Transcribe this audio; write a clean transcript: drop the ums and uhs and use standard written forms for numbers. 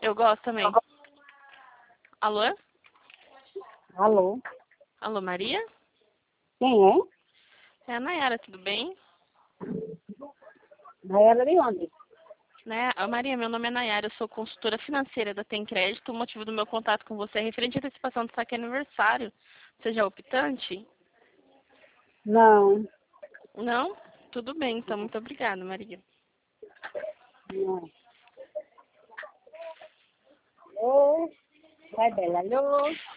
Eu gosto também. Alô? Alô? Alô, Maria? Quem é? É a Nayara, tudo bem? Nayara de onde? Né? Maria, meu nome é Nayara, eu sou consultora financeira da Tem Crédito. O motivo do meu contato com você é referente à antecipação do saque aniversário. Você já é optante? Não, Não? Tudo bem, então. Muito obrigada, Maria. não. Alô? Vai, Bela. Alô?